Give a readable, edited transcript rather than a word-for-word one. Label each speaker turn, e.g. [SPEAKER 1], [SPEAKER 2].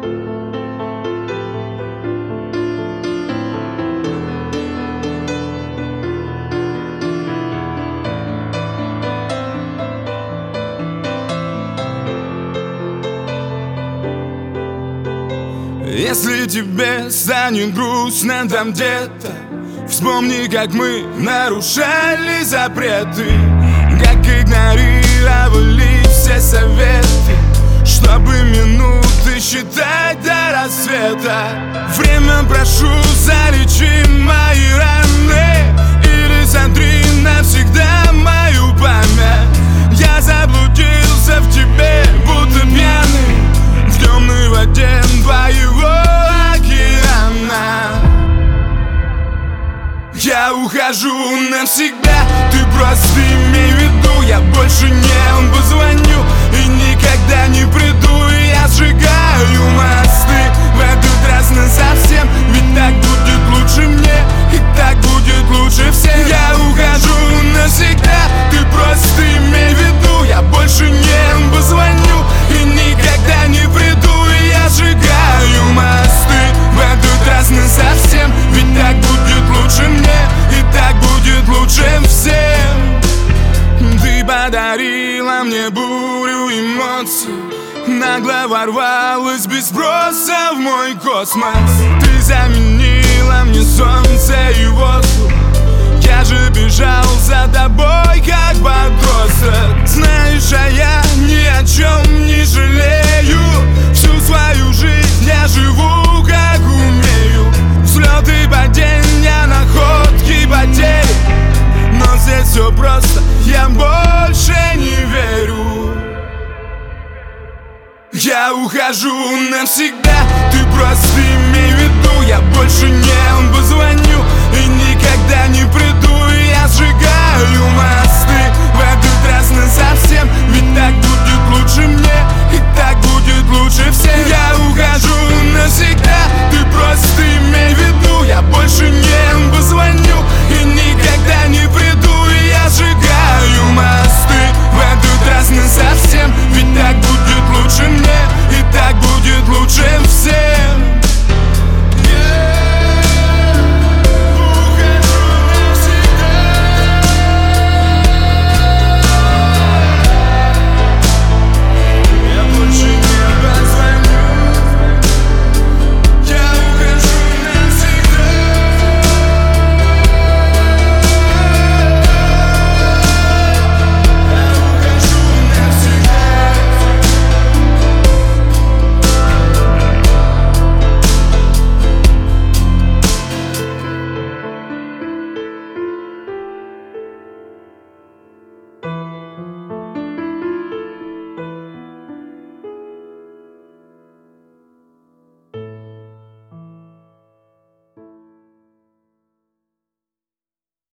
[SPEAKER 1] Если тебе станет грустно там где-то, вспомни, как мы нарушали запреты, как игнорировали все советы, чтобы минуты считать до рассвета. Время, прошу, залечи мои раны или сотри навсегда мою память. Я заблудился в тебе, будто пьяный в темной воде твоего океана. Я ухожу навсегда, ты просто имей в виду, я больше не позвоню и никогда не приду. И я сжигаю мосты в этот раз насовсем, ведь так будет лучше мне, и так будет лучше всем. Я ухожу навсегда, ты просто имей в виду, я больше не позвоню и никогда не приду. И я сжигаю мосты в этот раз насовсем, ведь так будет лучше мне, и так будет лучше всем. Ты подарила мне бурю эмоций, нагло ворвалась без спроса в мой космос. Ты заменила мне солнце и воздух, я же бежал за тобой как подросток. Знаешь, а я ни о чем не жалею, всю свою жизнь я живу как умею. Взлеты, падения, находки, потери, но здесь все просто, я больше не верю. Я ухожу навсегда, ты просто имей в виду, я больше не позвоню и никогда не приду. И я сжигаю мосты в этот раз насовсем, ведь так будет лучше мне, и так будет лучше всем.